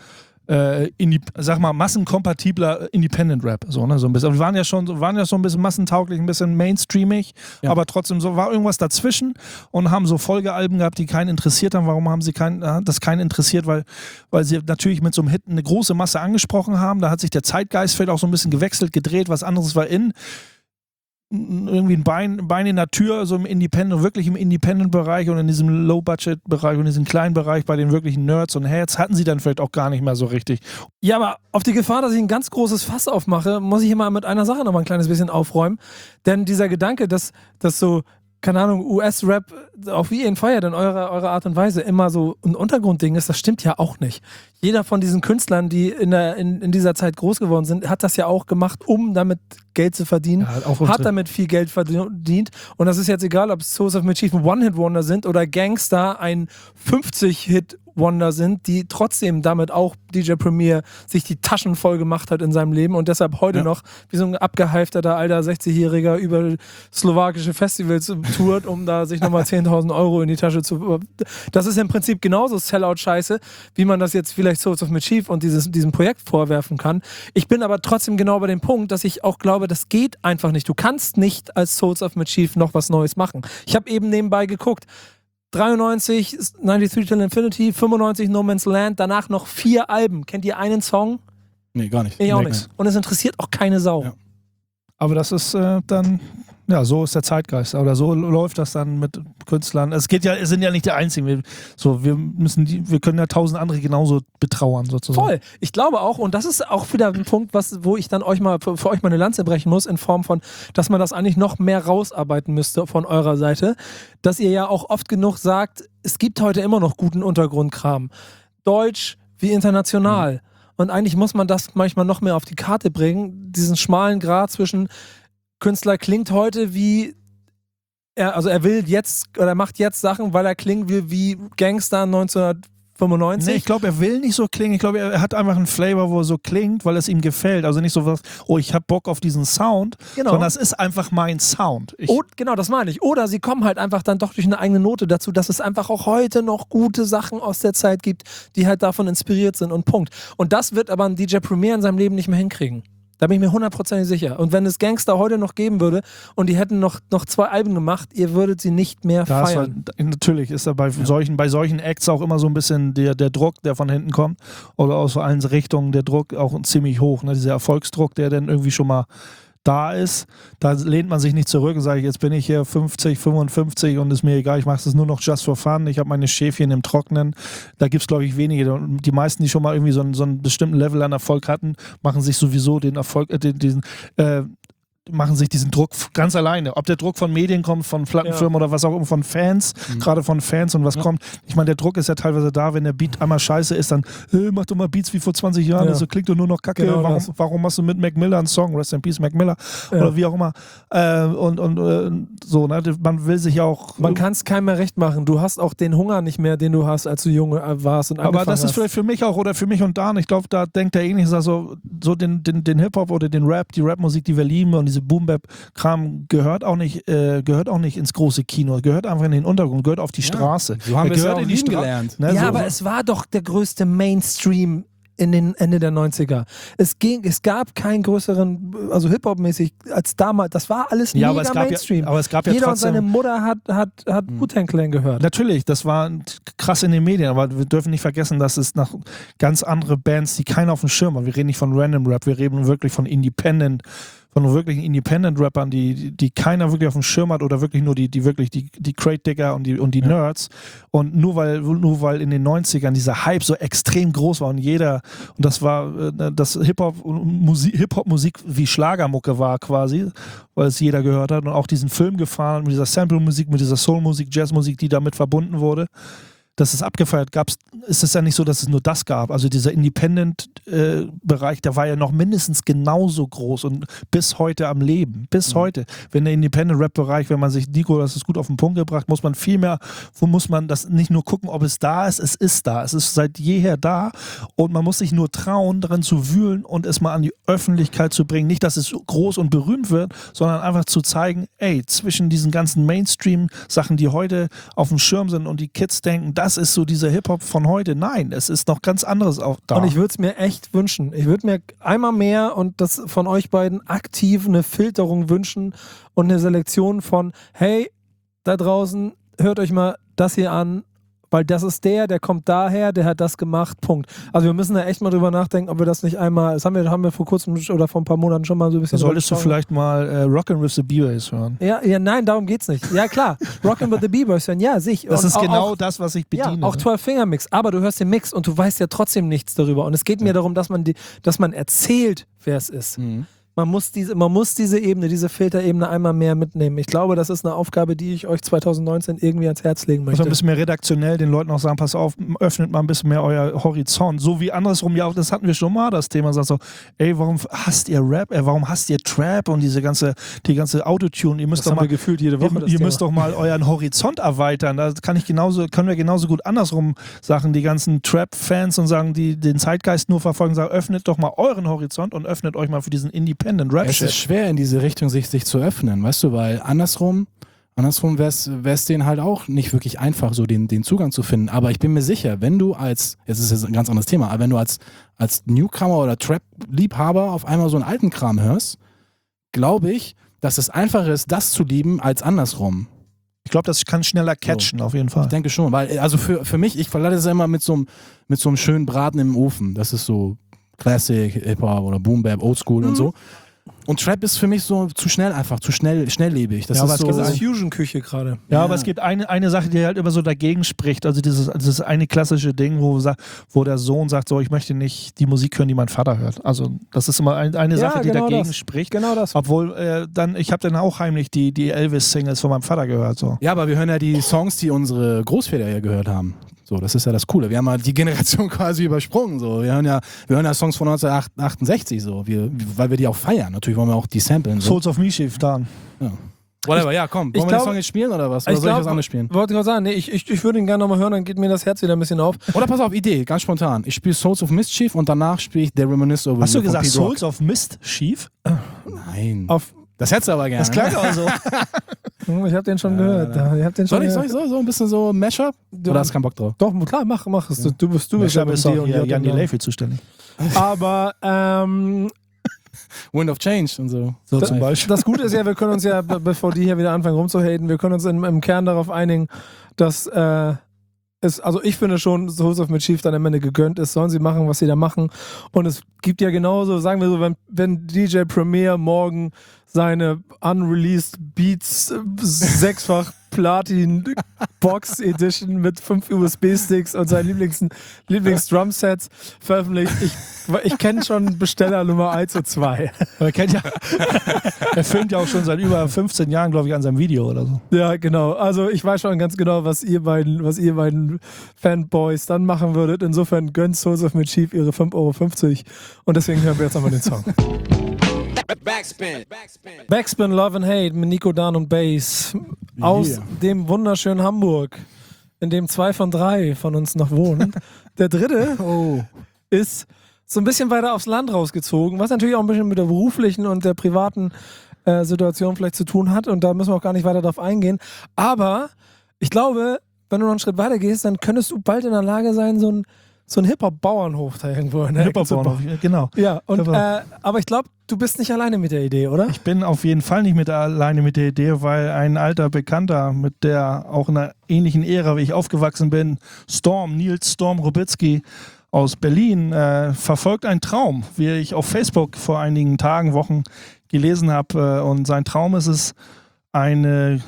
massenkompatibler Independent Rap, so, ne, so ein bisschen. Wir waren ja so ein bisschen massentauglich, ein bisschen mainstreamig, aber trotzdem so war irgendwas dazwischen und haben so Folgealben gehabt, die keinen interessiert haben. Warum haben sie das keinen interessiert? Weil sie natürlich mit so einem Hit eine große Masse angesprochen haben. Da hat sich der Zeitgeist vielleicht auch so ein bisschen gewechselt, gedreht, was anderes war irgendwie ein Bein in der Tür, so wirklich im Independent-Bereich und in diesem Low-Budget-Bereich und in diesem kleinen Bereich bei den wirklichen Nerds und Heads hatten sie dann vielleicht auch gar nicht mehr so richtig. Ja, aber auf die Gefahr, dass ich ein ganz großes Fass aufmache, muss ich immer mit einer Sache noch mal ein kleines bisschen aufräumen. Denn dieser Gedanke, dass so, keine Ahnung, US-Rap, auch wie ihr ihn feiert in eurer Art und Weise, immer so ein Untergrundding ist, das stimmt ja auch nicht. Jeder von diesen Künstlern, die in dieser Zeit groß geworden sind, hat das ja auch gemacht, um damit Geld zu verdienen, hat damit viel Geld verdient. Und das ist jetzt egal, ob es Souls of Mischief ein One-Hit-Wonder sind oder Gangsta ein 50-Hit-Wonder sind, die trotzdem damit auch DJ Premier sich die Taschen voll gemacht hat in seinem Leben und deshalb heute noch wie so ein abgehalfterter alter 60-Jähriger über slowakische Festivals tourt, um da sich nochmal 10.000 Euro in die Tasche zu... Das ist im Prinzip genauso Sellout-Scheiße, wie man das jetzt vielleicht Souls of Mischief und diesem Projekt vorwerfen kann. Ich bin aber trotzdem genau bei dem Punkt, dass ich auch glaube, das geht einfach nicht. Du kannst nicht als Souls of Mischief noch was Neues machen. Ich habe eben nebenbei geguckt. 93, 93 Till Infinity, 95 No Man's Land, danach noch 4 Alben. Kennt ihr einen Song? Nee, gar nicht. Ich auch nicht. Und es interessiert auch keine Sau. Ja. Aber das ist dann, ja, so ist der Zeitgeist. Oder so läuft das dann mit Künstlern. Es sind ja nicht die Einzigen. Wir können ja 1000 andere genauso betrauern, sozusagen. Voll. Ich glaube auch, und das ist auch wieder ein Punkt, wo ich dann für euch mal eine Lanze brechen muss, in Form von, dass man das eigentlich noch mehr rausarbeiten müsste von eurer Seite, dass ihr ja auch oft genug sagt, es gibt heute immer noch guten Untergrundkram. Deutsch wie international. Und eigentlich muss man das manchmal noch mehr auf die Karte bringen, diesen schmalen Grat zwischen Künstler klingt heute wie er will jetzt oder macht jetzt Sachen, weil er klingt wie Gangster 1995. Nee, ich glaube, er will nicht so klingen. Ich glaube, er hat einfach einen Flavor, wo er so klingt, weil es ihm gefällt. Also nicht so was, oh, ich hab Bock auf diesen Sound, sondern das ist einfach mein Sound. Genau, das meine ich. Oder sie kommen halt einfach dann doch durch eine eigene Note dazu, dass es einfach auch heute noch gute Sachen aus der Zeit gibt, die halt davon inspiriert sind und Punkt. Und das wird aber ein DJ Premier in seinem Leben nicht mehr hinkriegen. Da bin ich mir 100% sicher. Und wenn es Gangster heute noch geben würde und die hätten noch 2 Alben gemacht, ihr würdet sie nicht mehr feiern. Natürlich ist da bei solchen Acts auch immer so ein bisschen der Druck, der von hinten kommt oder aus allen Richtungen der Druck auch ziemlich hoch. Ne? Dieser Erfolgsdruck, der dann irgendwie schon mal da ist, da lehnt man sich nicht zurück und sagt, jetzt bin ich hier 50, 55 und ist mir egal, ich mache das nur noch just for fun, ich habe meine Schäfchen im Trocknen. Da gibt es, glaube ich, wenige. Die meisten, die schon mal irgendwie so einen bestimmten Level an Erfolg hatten, machen sich sowieso den Erfolg, machen sich diesen Druck ganz alleine. Ob der Druck von Medien kommt, von Plattenfirmen oder was auch immer, von Fans, gerade von Fans und was kommt. Ich meine, der Druck ist ja teilweise da, wenn der Beat einmal scheiße ist, dann mach doch mal Beats wie vor 20 Jahren, das klingt doch nur noch kacke. Genau, warum machst du mit Mac Miller einen Song? Rest in Peace, Mac Miller. Oder wie auch immer. So, ne? Man will sich ja auch... Man kann es keinem mehr recht machen. Du hast auch den Hunger nicht mehr, den du hast, als du jung warst und angefangen hast. Aber das ist vielleicht für mich auch, oder für mich und Dan, ich glaube, da denkt er ähnlich, also so den Hip-Hop oder den Rap, die Rap-Musik, die wir lieben und diese Boom-Bap-Kram gehört auch nicht ins große Kino, gehört einfach in den Untergrund, gehört auf die Straße. So haben wir es ja gehört auch in die lieben Stra- gelernt. Ne, Ja, so. aber es war doch der größte Mainstream in den Ende der 90er. Es gab keinen größeren, also Hip-Hop-mäßig als damals. Das war alles Ja, mega aber es gab ja- Mainstream. aber es gab ja Jeder und trotzdem- seine Mutter hat Wu-Tang Clan gehört. Natürlich, das war krass in den Medien, aber wir dürfen nicht vergessen, dass es nach ganz andere Bands, die keiner auf dem Schirm hat. Wir reden nicht von Random Rap, wir reden wirklich von wirklichen Independent-Rappern, die keiner wirklich auf dem Schirm hat oder wirklich nur die Crate-Digger und die Nerds. Und nur weil in den 90ern dieser Hype so extrem groß war und das war, dass Hip-Hop-Musik wie Schlagermucke war quasi, weil es jeder gehört hat und auch diesen Film gefahren mit dieser Sample-Musik, mit dieser Soul-Musik, Jazz-Musik, die damit verbunden wurde. Dass es abgefeiert gab, ist es ja nicht so, dass es nur das gab. Also dieser Independent-Bereich, der war ja noch mindestens genauso groß und bis heute am Leben. Bis heute. Wenn der Independent-Rap-Bereich, wenn man sich, Nico, das ist gut auf den Punkt gebracht, muss man das nicht nur gucken, ob es da ist, es ist da. Es ist seit jeher da und man muss sich nur trauen, darin zu wühlen und es mal an die Öffentlichkeit zu bringen. Nicht, dass es groß und berühmt wird, sondern einfach zu zeigen, ey, zwischen diesen ganzen Mainstream-Sachen, die heute auf dem Schirm sind und die Kids denken, das ist so dieser Hip-Hop von heute. Nein, es ist noch ganz anderes auch da. Und ich würde es mir echt wünschen. Ich würde mir einmal mehr und das von euch beiden aktiv eine Filterung wünschen und eine Selektion von, hey, da draußen, hört euch mal das hier an, weil das ist der kommt daher, der hat das gemacht, Punkt. Also wir müssen da echt mal drüber nachdenken, ob wir das nicht einmal, das haben wir vor kurzem oder vor ein paar Monaten schon mal so ein bisschen... Da solltest du vielleicht mal Rockin' with the B-Boys hören. Ja, nein, darum geht's nicht. Ja klar, Rockin' with the B-Boys hören, ja, sich. Das Und ist genau auch, das, was ich bediene. ja, auch 12-Finger-Mix, aber du hörst den Mix und du weißt ja trotzdem nichts darüber. Und es geht mir darum, dass man erzählt, wer es ist. Man muss diese Ebene, diese Filterebene einmal mehr mitnehmen. Ich glaube, das ist eine Aufgabe, die ich euch 2019 irgendwie ans Herz legen möchte. Also ein bisschen mehr redaktionell den Leuten auch sagen, pass auf, öffnet mal ein bisschen mehr euer Horizont. So wie andersrum, ja, das hatten wir schon mal, das Thema. Sagt so, ey, warum hasst ihr Rap? Warum hasst ihr Trap und die ganze Autotune? Ihr müsst das doch haben mal wir gefühlt jede Woche. ihr müsst doch mal euren Horizont erweitern. Da können wir genauso gut andersrum sagen, die ganzen Trap-Fans und sagen, die den Zeitgeist nur verfolgen, sagen, öffnet doch mal euren Horizont und öffnet euch mal für diesen Independent Rap. Es ist schwer in diese Richtung sich zu öffnen, weißt du, weil andersrum wäre es denen halt auch nicht wirklich einfach, so den Zugang zu finden. Aber ich bin mir sicher, wenn du jetzt ist es ein ganz anderes Thema, aber wenn du als Newcomer oder Trap-Liebhaber auf einmal so einen alten Kram hörst, glaube ich, dass es einfacher ist, das zu lieben, als andersrum. Ich glaube, das kann schneller catchen, auf jeden Fall. Ich denke schon, weil, also für mich, ich verlade es immer mit so einem schönen Braten im Ofen. Das ist so Classic, Hip-Hop oder Boom Bap, Oldschool und so. Und Trap ist für mich so zu schnell einfach, zu schnelllebig. Das Ja, aber ist es so. gibt Das ist Fusion-Küche gerade. Ja, aber es gibt eine Sache, die halt immer so dagegen spricht. Also dieses eine klassische Ding, wo der Sohn sagt, so, ich möchte nicht die Musik hören, die mein Vater hört. Also das ist immer eine Sache, die genau dagegen das. spricht. Genau das. Obwohl, ich habe dann auch heimlich die Elvis-Singles von meinem Vater gehört. So. Ja, aber wir hören ja die Songs, die unsere Großväter ja gehört haben. So, das ist ja das Coole. Wir haben ja die Generation quasi übersprungen. So. Wir hören ja Songs von 1968, so, weil wir die auch feiern. Natürlich wollen wir auch die samplen. So. Souls of Mischief, dann. Ja. Whatever, ja, komm. Wollen wir den Song jetzt spielen oder was? Oder soll ich was anderes spielen? Wollte gerade sagen, nee, ich würde ihn gerne nochmal hören, dann geht mir das Herz wieder ein bisschen auf. Oder pass auf, Idee, ganz spontan. Ich spiele Souls of Mischief und danach spiele ich The Reminisce Over Hast You du gesagt von Pete Rock. Souls of Mischief? Nein. Auf, Das hättest du aber gerne. Das klang auch so. ich habe den schon gehört. Ich hab den schon Soll ich so ein bisschen so Mashup? Oder hast du keinen Bock drauf? Doch, klar, mach es. Du bist Mashup mit ist D auch und hier J Jan und J. Delay für zuständig. Aber Wind of Change und so. So zum Beispiel. das Gute ist ja, wir können uns ja, bevor die hier wieder anfangen rumzuhaten, wir können uns im Kern darauf einigen, dass also ich finde schon, Souls of Mischief dann am Ende gegönnt ist, sollen sie machen, was sie da machen. Und es gibt ja genauso, sagen wir so, wenn DJ Premier morgen seine unreleased Beats 6-fach Platin Box Edition mit 5 USB-Sticks und seinen Lieblings-Drum-Sets veröffentlicht. Ich kenne schon Besteller Nummer 1 und 2. Er filmt ja auch schon seit über 15 Jahren, glaube ich, an seinem Video oder so. Ja, genau. Also ich weiß schon ganz genau, was ihr beiden Fanboys dann machen würdet. Insofern gönnt Souls of Mischief ihre 5,50 €. Und deswegen hören wir jetzt nochmal den Song. Backspin. Backspin Love and Hate mit Nico Dan und Bass aus dem wunderschönen Hamburg, in dem 2 von 3 von uns noch wohnen. Der dritte ist so ein bisschen weiter aufs Land rausgezogen, was natürlich auch ein bisschen mit der beruflichen und der privaten Situation vielleicht zu tun hat und da müssen wir auch gar nicht weiter drauf eingehen. Aber ich glaube, wenn du noch einen Schritt weiter gehst, dann könntest du bald in der Lage sein, so ein Hip-Hop-Bauernhof da irgendwo in der Ecke zu bauen. Genau. Ja, aber ich glaube, du bist nicht alleine mit der Idee, oder? Ich bin auf jeden Fall nicht alleine mit der Idee, weil ein alter Bekannter, mit der auch in einer ähnlichen Ära, wie ich aufgewachsen bin, Nils Storm Rubitzky aus Berlin, verfolgt einen Traum, wie ich auf Facebook vor einigen Tagen, Wochen gelesen habe. Und sein Traum ist es, ein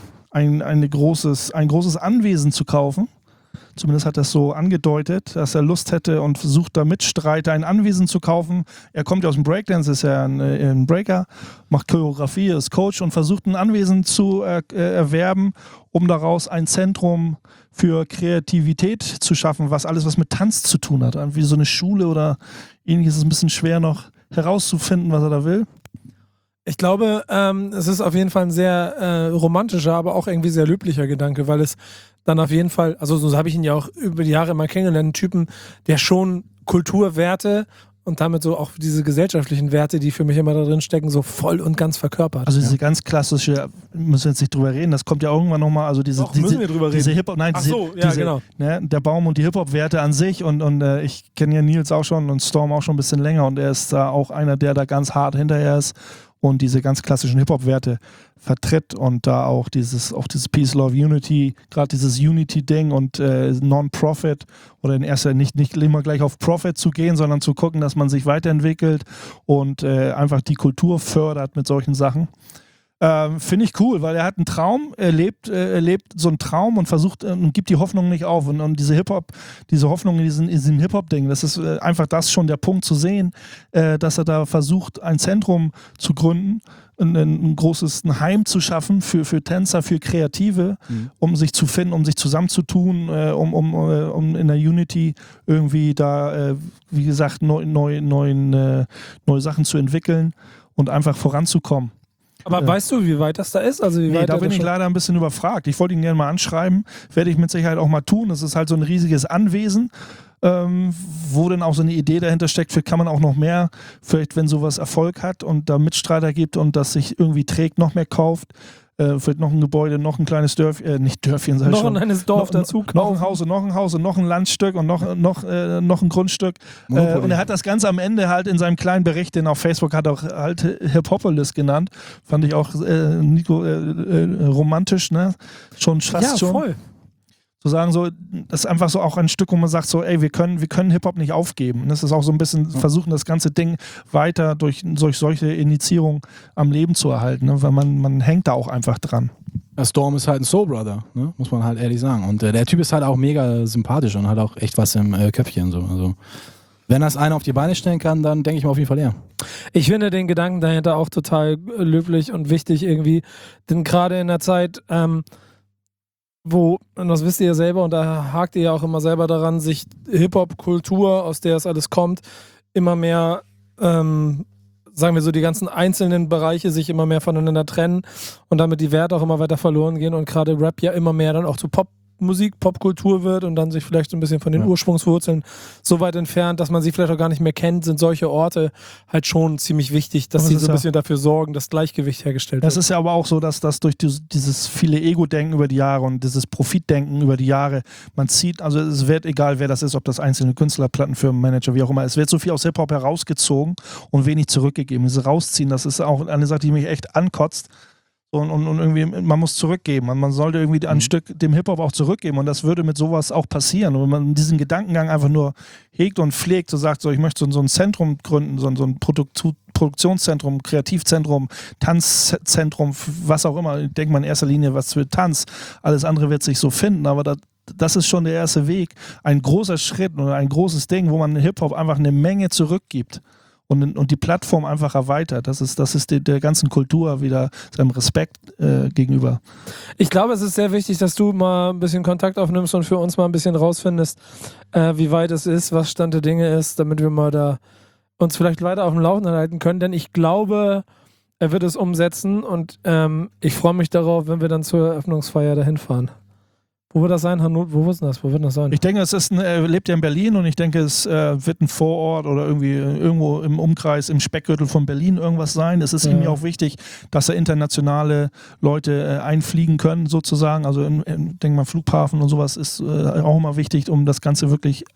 großes Anwesen zu kaufen. Zumindest hat er es so angedeutet, dass er Lust hätte und versucht, da Mitstreiter ein Anwesen zu kaufen. Er kommt ja aus dem Breakdance, ist ja ein Breaker, macht Choreografie, ist Coach und versucht, ein Anwesen zu erwerben, um daraus ein Zentrum für Kreativität zu schaffen, alles, was mit Tanz zu tun hat. Wie so eine Schule oder ähnliches, ist ein bisschen schwer noch herauszufinden, was er da will. Ich glaube, es ist auf jeden Fall ein sehr romantischer, aber auch irgendwie sehr löblicher Gedanke, weil es dann auf jeden Fall, also so habe ich ihn ja auch über die Jahre immer kennengelernt, einen Typen, der schon Kulturwerte und damit so auch diese gesellschaftlichen Werte, die für mich immer da drin stecken, so voll und ganz verkörpert. Also diese ganz klassische, müssen wir jetzt nicht drüber reden, das kommt ja irgendwann nochmal, also diese Hip-Hop, nein, genau. Ne, der Baum und die Hip-Hop-Werte an sich und ich kenne ja Nils auch schon und Storm auch schon ein bisschen länger und er ist da auch einer, der da ganz hart hinterher ist und diese ganz klassischen Hip-Hop-Werte vertritt und da auch dieses Peace, Love, Unity, gerade dieses Unity-Ding und Non-Profit oder in erster nicht immer gleich auf Profit zu gehen, sondern zu gucken, dass man sich weiterentwickelt und einfach die Kultur fördert mit solchen Sachen. Finde ich cool, weil er hat einen Traum, er lebt so einen Traum und versucht und gibt die Hoffnung nicht auf. Und diese Hoffnung in diesem Hip-Hop-Ding, das ist einfach das schon der Punkt zu sehen, dass er da versucht, ein Zentrum zu gründen, ein Heim zu schaffen für Tänzer, für Kreative, um sich zu finden, um sich zusammenzutun, um in der Unity irgendwie da, wie gesagt, neue Sachen zu entwickeln und einfach voranzukommen. Aber weißt du, wie weit das da ist? Also da bin ich leider ein bisschen überfragt. Ich wollte ihn gerne mal anschreiben, werde ich mit Sicherheit auch mal tun. Das ist halt so ein riesiges Anwesen, wo dann auch so eine Idee dahinter steckt, für kann man auch noch mehr, vielleicht wenn sowas Erfolg hat und da Mitstreiter gibt und das sich irgendwie trägt, noch mehr kauft. Vielleicht noch ein Gebäude, noch ein kleines Dörfchen, nicht Dörfchen, sag ich schon. Noch ein kleines Dorf dazu. Noch ein Haus und noch ein Landstück und noch ein Grundstück. Und er hat das Ganze am Ende halt in seinem kleinen Bericht, den auf Facebook hat auch halt Hip-Hopolis genannt. Fand ich auch, Nico, romantisch, ne? Schon fast schon. Ja, voll. Zu sagen, so, das ist einfach so auch ein Stück, wo man sagt, so, ey, wir können Hip-Hop nicht aufgeben. Und das ist auch so ein bisschen versuchen, das ganze Ding weiter durch solche Initiierung am Leben zu erhalten, ne? Weil man hängt da auch einfach dran. Der Storm ist halt ein Soul Brother, ne? Muss man halt ehrlich sagen. Und der Typ ist halt auch mega sympathisch und hat auch echt was im Köpfchen. So. Also, wenn das einer auf die Beine stellen kann, dann denke ich mal auf jeden Fall eher. Ich finde den Gedanken dahinter auch total löblich und wichtig irgendwie, denn gerade in der Zeit, wo, und das wisst ihr ja selber, und da hakt ihr ja auch immer selber daran, sich Hip-Hop-Kultur, aus der es alles kommt, immer mehr, sagen wir so, die ganzen einzelnen Bereiche sich immer mehr voneinander trennen und damit die Werte auch immer weiter verloren gehen und gerade Rap ja immer mehr dann auch zu Popmusik, Popkultur wird und dann sich vielleicht so ein bisschen von den Ursprungswurzeln so weit entfernt, dass man sie vielleicht auch gar nicht mehr kennt, sind solche Orte halt schon ziemlich wichtig, dass sie so ein bisschen dafür sorgen, dass Gleichgewicht hergestellt wird. Es ist ja aber auch so, dass das durch dieses viele Ego-Denken über die Jahre und dieses Profitdenken über die Jahre, man zieht, also es wird egal, wer das ist, ob das einzelne Künstler, Plattenfirmen, Manager, wie auch immer, es wird so viel aus Hip-Hop herausgezogen und wenig zurückgegeben. Dieses Rausziehen, das ist auch eine Sache, die mich echt ankotzt. Und irgendwie, man muss zurückgeben. Man sollte irgendwie ein Stück dem Hip-Hop auch zurückgeben. Und das würde mit sowas auch passieren. Und wenn man diesen Gedankengang einfach nur hegt und pflegt, so sagt, so, ich möchte so ein Zentrum gründen, so ein Produktionszentrum, Kreativzentrum, Tanzzentrum, was auch immer. Ich denke mal in erster Linie was für Tanz. Alles andere wird sich so finden. Aber das ist schon der erste Weg. Ein großer Schritt oder ein großes Ding, wo man Hip-Hop einfach eine Menge zurückgibt. Und die Plattform einfach erweitert. Das ist der ganzen Kultur wieder seinem Respekt gegenüber. Ich glaube, es ist sehr wichtig, dass du mal ein bisschen Kontakt aufnimmst und für uns mal ein bisschen rausfindest, wie weit es ist, was Stand der Dinge ist, damit wir mal da uns vielleicht weiter auf dem Laufenden halten können. Denn ich glaube, er wird es umsetzen und ich freue mich darauf, wenn wir dann zur Eröffnungsfeier dahin fahren. Wo wird das sein? Wo ist denn das? Wo wird das sein? Ich denke, er lebt ja in Berlin und ich denke, es wird ein Vorort oder irgendwo im Umkreis, im Speckgürtel von Berlin irgendwas sein. Es ist ihm ja auch wichtig, dass er internationale Leute einfliegen können, sozusagen. Also denke mal, Flughafen und sowas ist auch immer wichtig, um das Ganze wirklich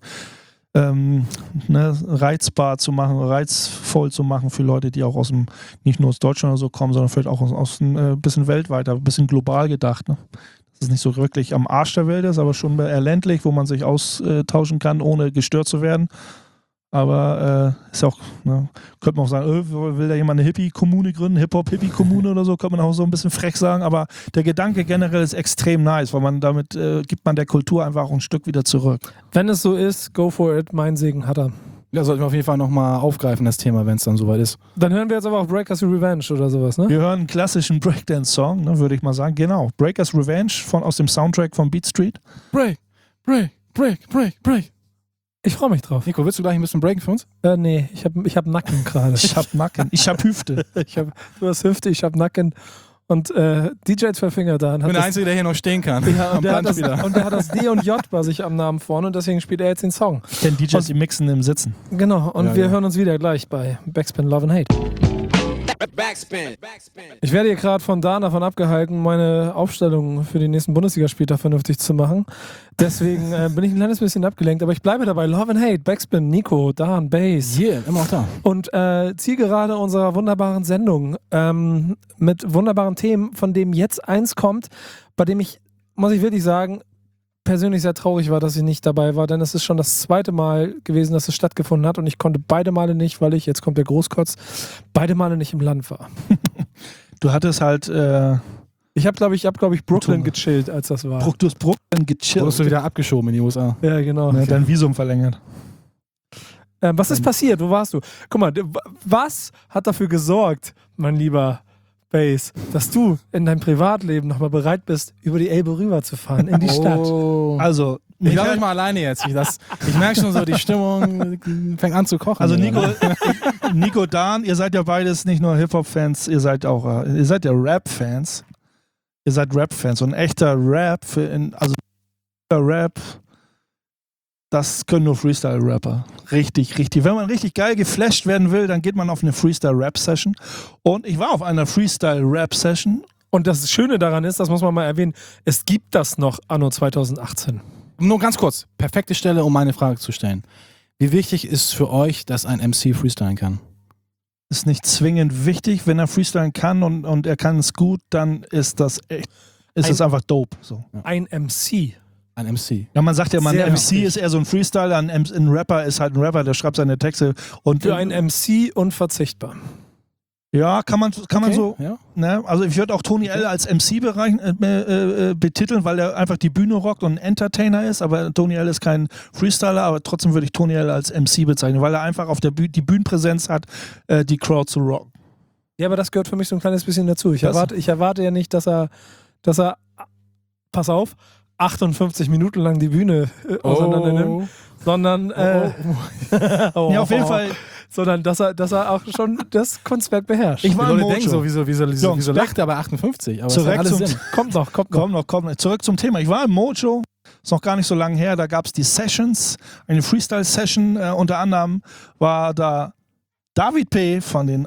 reizbar zu machen, reizvoll zu machen für Leute, die auch nicht nur aus Deutschland oder so kommen, sondern vielleicht auch aus ein bisschen weltweiter, ein bisschen global gedacht. Ne? Das ist nicht so wirklich am Arsch der Welt ist, aber schon eher ländlich, wo man sich austauschen kann, ohne gestört zu werden. Aber ist ja auch, könnte man auch sagen, will da jemand eine Hippie-Kommune gründen, Hip-Hop-Hippie-Kommune oder so, könnte man auch so ein bisschen frech sagen. Aber der Gedanke generell ist extrem nice, weil man damit gibt man der Kultur einfach auch ein Stück wieder zurück. Wenn es so ist, go for it, mein Segen hat er. Ja, sollten wir auf jeden Fall nochmal aufgreifen, das Thema, wenn es dann soweit ist. Dann hören wir jetzt aber auch Breakers Revenge oder sowas, ne? Wir hören einen klassischen Breakdance-Song, ne, würde ich mal sagen. Genau, Breakers Revenge aus dem Soundtrack von Beat Street. Break. Ich freue mich drauf. Nico, willst du gleich ein bisschen breaken für uns? Nee, ich hab Nacken gerade. Ich hab Nacken, ich hab Hüfte. Du hast Hüfte, ich hab Nacken. Und DJ Zwei Finger da. Ich bin der Einzige, der hier noch stehen kann. Ja, und der hat das D und J bei sich am Namen vorne und deswegen spielt er jetzt den Song. Ich kenne DJs, die mixen im Sitzen. Genau, und wir hören uns wieder gleich bei Backspin Love and Hate. Backspin. Ich werde hier gerade von Dan davon abgehalten, meine Aufstellung für den nächsten Bundesligaspieltag vernünftig zu machen. Deswegen bin ich ein kleines bisschen abgelenkt, aber ich bleibe dabei. Love and Hate, Backspin, Nico, Dan, Bass. Yeah, immer auch da. Und Zielgerade unserer wunderbaren Sendung mit wunderbaren Themen, von dem jetzt eins kommt, bei dem ich, muss ich wirklich sagen, persönlich sehr traurig war, dass ich nicht dabei war, denn es ist schon das zweite Mal gewesen, dass es stattgefunden hat und ich konnte beide Male nicht, weil ich, jetzt kommt der Großkotz, beide Male nicht im Land war. Du hattest halt Ich habe, glaube ich, Brooklyn gechillt, als das war. Du hast Brooklyn gechillt. Wurdest du wieder abgeschoben in die USA? Ja, genau. Ja, dein Visum verlängert. Was ist passiert? Wo warst du? Guck mal, was hat dafür gesorgt, mein lieber Bass, dass du in deinem Privatleben nochmal bereit bist, über die Elbe rüberzufahren in die Stadt? Also, Ich lasse mich mal alleine jetzt. Ich merke schon so, die Stimmung fängt an zu kochen. Also Nico, Dan, ihr seid ja beides nicht nur Hip-Hop-Fans, ihr seid ja Rap-Fans. Ihr seid Rap-Fans. Und echter Rap, Rap, das können nur Freestyle-Rapper. Richtig, richtig. Wenn man richtig geil geflasht werden will, dann geht man auf eine Freestyle-Rap-Session. Und ich war auf einer Freestyle-Rap-Session. Und das Schöne daran ist, das muss man mal erwähnen, es gibt das noch anno 2018. Nur ganz kurz, perfekte Stelle, um meine Frage zu stellen. Wie wichtig ist für euch, dass ein MC freestylen kann? Ist nicht zwingend wichtig. Wenn er freestylen kann und er kann es gut, dann ist das echt, es einfach dope. So. Ja. Ein MC. Ein MC. Ja, man sagt ja mal, ein MC wichtig. ist eher so ein Freestyler, ein Rapper ist halt ein Rapper, der schreibt seine Texte. Und Für einen MC unverzichtbar. ja, kann man so. Ja. Ne? Also ich würde auch Tony L. als MC betiteln, weil er einfach die Bühne rockt und ein Entertainer ist. Aber Tony L. ist kein Freestyler, aber trotzdem würde ich Tony L. als MC bezeichnen, weil er einfach auf der die Bühnenpräsenz hat, die Crowd zu rocken. Ja, aber das gehört für mich so ein kleines bisschen dazu. Ich erwarte ja nicht, dass er, pass auf, 58 Minuten lang die Bühne auseinander nimmt, sondern Ja, auf jeden Fall. sondern dass er auch schon das Kunstwerk beherrscht. Ich war Die im Leute denken Mojo. so, wieso lacht er bei 58? Aber es hat alles Sinn. Kommt noch. Komm noch. Zurück zum Thema. Ich war im Mojo, ist noch gar nicht so lange her, da gab es die Sessions, eine Freestyle-Session, unter anderem war da David P. von den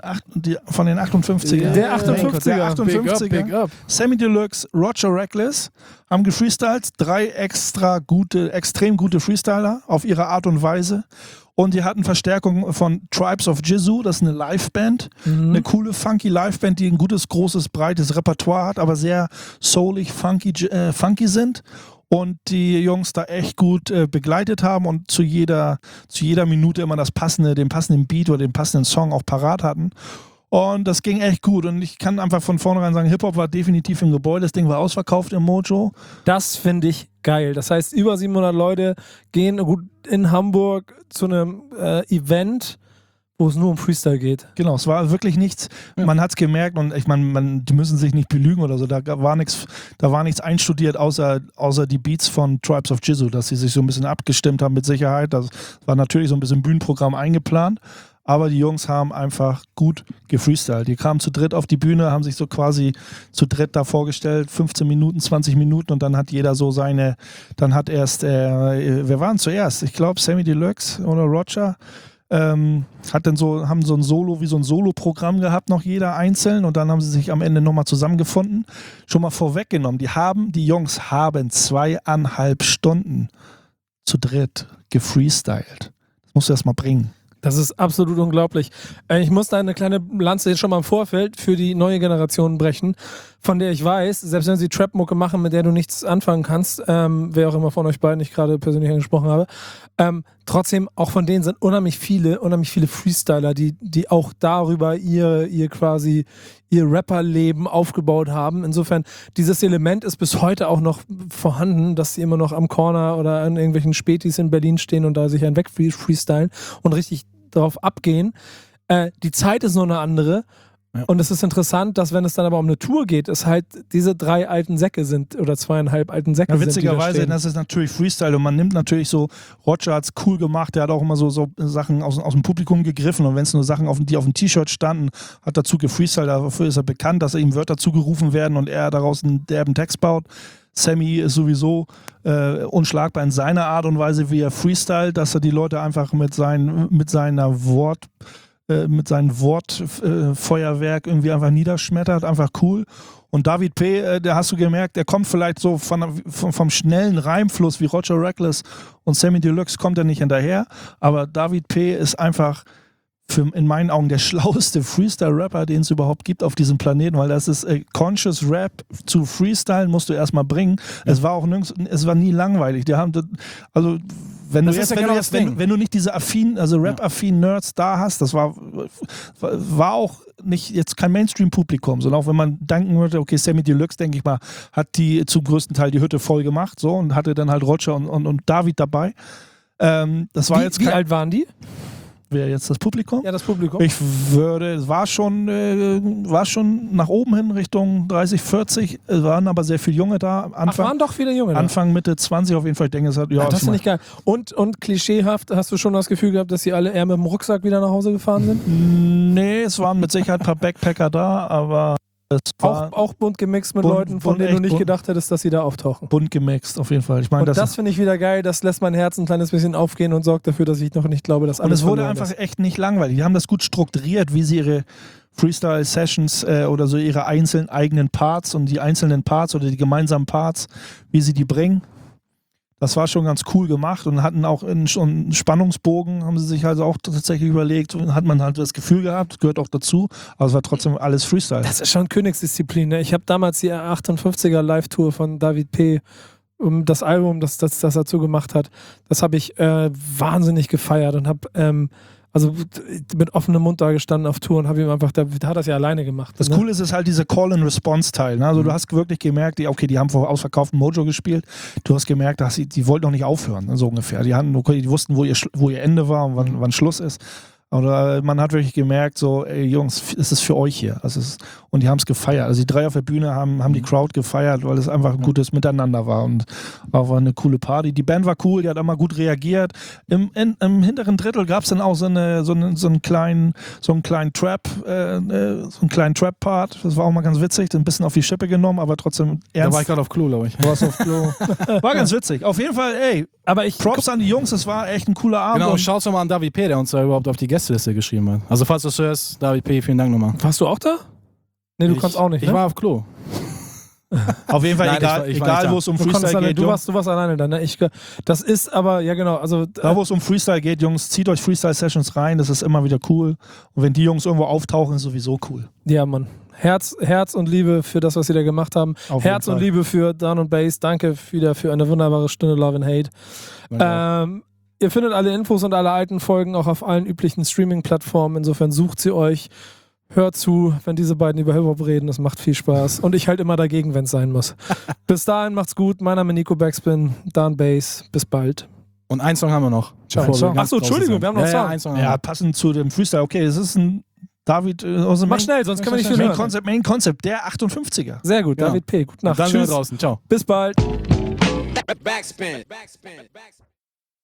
58er. Der 58er. Big up. Sammy Deluxe, Roger Reckless haben gefreestylt. 3 extrem gute Freestyler auf ihre Art und Weise. Und die hatten Verstärkung von Tribes of Jizu, das ist eine Liveband. Eine coole, funky Liveband, die ein gutes, großes, breites Repertoire hat, aber sehr soulig, funky sind. Und die Jungs da echt gut begleitet haben und zu jeder Minute immer den passenden Beat oder den passenden Song auch parat hatten. Und das ging echt gut. Und ich kann einfach von vornherein sagen, Hip-Hop war definitiv im Gebäude. Das Ding war ausverkauft im Mojo. Das finde ich geil. Das heißt, über 700 Leute gehen in Hamburg zu einem Event, wo es nur um Freestyle geht. Genau, es war wirklich nichts. Ja. Man hat es gemerkt und ich meine, die müssen sich nicht belügen oder so. Da war nichts einstudiert, außer die Beats von Tribes of Jizu, dass sie sich so ein bisschen abgestimmt haben mit Sicherheit. Das war natürlich so ein bisschen Bühnenprogramm eingeplant. aber die Jungs haben einfach gut gefreestylt. Die kamen zu dritt auf die Bühne, haben sich so quasi zu dritt da vorgestellt, 15 Minuten, 20 Minuten und dann hat jeder so seine, dann hat erst, wer waren zuerst? Ich glaube Sammy Deluxe oder Roger. Haben so ein Solo, wie so ein Solo-Programm gehabt, noch jeder einzeln und dann haben sie sich am Ende nochmal zusammengefunden. Schon mal vorweggenommen, die Jungs haben 2,5 Stunden zu dritt gefreestylt. Das musst du erst mal bringen. Das ist absolut unglaublich. Ich muss da eine kleine Lanze jetzt schon mal im Vorfeld für die neue Generation brechen, von der ich weiß, selbst wenn sie Trap-Mucke machen, mit der du nichts anfangen kannst, wer auch immer von euch beiden ich gerade persönlich angesprochen habe, trotzdem, auch von denen sind unheimlich viele Freestyler, die auch darüber ihr Rapperleben aufgebaut haben. Insofern, dieses Element ist bis heute auch noch vorhanden, dass sie immer noch am Corner oder an irgendwelchen Spätis in Berlin stehen und da sich einen wegfreestylen und richtig drauf abgehen. Die Zeit ist nur eine andere. Ja. Und es ist interessant, dass wenn es dann aber um eine Tour geht, es halt diese 3 alten Säcke sind oder 2,5 alten Säcke sind. Witzigerweise, das ist natürlich Freestyle und man nimmt natürlich so, Roger hat es cool gemacht, der hat auch immer so Sachen aus dem Publikum gegriffen und wenn es nur Sachen, die auf dem T-Shirt standen, hat dazu gefreestylt, dafür ist er bekannt, dass ihm Wörter zugerufen werden und er daraus einen derben Text baut. Sammy ist sowieso unschlagbar in seiner Art und Weise, wie er freestylt, dass er die Leute einfach mit seinem Wortfeuerwerk irgendwie einfach niederschmettert, einfach cool. Und David P., da hast du gemerkt, der kommt vielleicht so vom schnellen Reimfluss wie Roger Reckless und Sammy Deluxe kommt er nicht hinterher, aber David P. ist einfach in meinen Augen der schlaueste Freestyle-Rapper, den es überhaupt gibt auf diesem Planeten, weil das ist Conscious Rap zu Freestylen musst du erstmal bringen. Ja. Es war nie langweilig. Die haben also wenn du nicht diese Rap-affinen Nerds da hast, das war auch nicht jetzt kein Mainstream-Publikum, sondern auch wenn man denken würde, okay, Sammy Deluxe, denke ich mal, hat die zum größten Teil die Hütte voll gemacht, so, und hatte dann halt Roger und David dabei. Das war wie alt waren die? Wer jetzt das Publikum? Ja, das Publikum. Es war schon nach oben hin Richtung 30, 40. Es waren aber sehr viele Junge da. Waren doch viele Junge da. Anfang, Mitte 20 auf jeden Fall. Ich denke, das ist nicht geil. Und klischeehaft, hast du schon das Gefühl gehabt, dass sie alle eher mit dem Rucksack wieder nach Hause gefahren sind? Nee, es waren mit Sicherheit ein paar Backpacker da, aber auch bunt gemixt mit Leuten, von denen du nicht gedacht hättest, dass sie da auftauchen. Bunt gemixt, auf jeden Fall. Ich meine, das finde ich wieder geil, das lässt mein Herz ein kleines bisschen aufgehen und sorgt dafür, dass ich noch nicht glaube, dass alles ist. Und es wurde einfach echt nicht langweilig. Die haben das gut strukturiert, wie sie ihre Freestyle-Sessions oder so ihre einzelnen eigenen Parts und die einzelnen Parts oder die gemeinsamen Parts, wie sie die bringen. Das war schon ganz cool gemacht und hatten auch einen Spannungsbogen, haben sie sich also auch tatsächlich überlegt und hat man halt das Gefühl gehabt, gehört auch dazu, aber es war trotzdem alles Freestyle. Das ist schon Königsdisziplin. Ne? Ich habe damals die 58er Live-Tour von David P., das Album, das dazu gemacht hat, das habe ich wahnsinnig gefeiert und habe mit offenem Mund da gestanden auf Tour und habe ihm einfach, da hat das ja alleine gemacht. Das Coole ist halt diese Call-and-Response-Teil. Ne? Also du hast wirklich gemerkt, die haben vor ausverkauftem Mojo gespielt. Du hast gemerkt, dass die wollten noch nicht aufhören, so ungefähr. Die wussten, wo ihr Ende war und wann Schluss ist. Oder man hat wirklich gemerkt, so, ey Jungs, es ist für euch hier. Und die haben es gefeiert. Also die 3 auf der Bühne haben die Crowd gefeiert, weil es einfach ein gutes Miteinander war und war eine coole Party. Die Band war cool, die hat immer gut reagiert. Im hinteren Drittel gab es dann auch so einen kleinen Trap-Part. Das war auch mal ganz witzig, ein bisschen auf die Schippe genommen, aber trotzdem ernst. Da war ich gerade auf Klo, glaube ich. Du warst auf Klo. War ganz witzig. Auf jeden Fall, ey, aber Props an die Jungs, das war echt ein cooler Abend. Genau, schaut's nochmal an David P., der uns da überhaupt auf die Gästeliste geschrieben hat. Also falls du es hörst, David P., vielen Dank nochmal. Warst du auch da? Nee, du kannst auch nicht, ne? Ich war auf Klo. Auf jeden Fall, nein, egal wo es um Freestyle geht. Du warst alleine dann, ne? Das ist aber, ja genau, also... Da, wo es um Freestyle geht, Jungs, zieht euch Freestyle-Sessions rein, das ist immer wieder cool. Und wenn die Jungs irgendwo auftauchen, ist sowieso cool. Ja, Mann. Herz und Liebe für das, was sie da gemacht haben. Herz und Liebe für Down und Bass. Danke wieder für eine wunderbare Stunde Love and Hate. Ihr findet alle Infos und alle alten Folgen auch auf allen üblichen Streaming-Plattformen. Insofern sucht sie euch. Hört zu, wenn diese beiden über Hip-Hop reden. Das macht viel Spaß. Und ich halt immer dagegen, wenn es sein muss. Bis dahin, macht's gut. Mein Name ist Nico Backspin, Down Bass. Bis bald. Und einen Song haben wir noch. Achso, Entschuldigung, wir haben noch einen Song. Ja, passend zu dem Freestyle. Okay, es ist ein David aus dem Mach schnell, sonst können wir nicht viel hören. Main Concept, der 58er. Sehr gut, David P. Gute Nacht. Dann sind wir draußen. Ciao. Bis bald. Backspin.